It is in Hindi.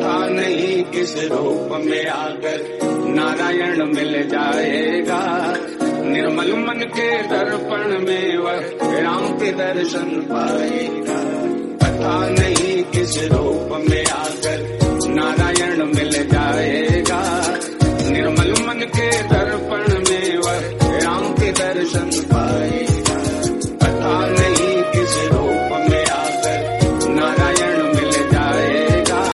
पता नहीं किस रूप में आकर नारायण मिल जाएगा। निर्मल मन के दर्पण में वह राम के दर्शन पाएगा। पता नहीं किस रूप में आकर नारायण मिल जाएगा। निर्मल मन के दर्पण में वह राम के दर्शन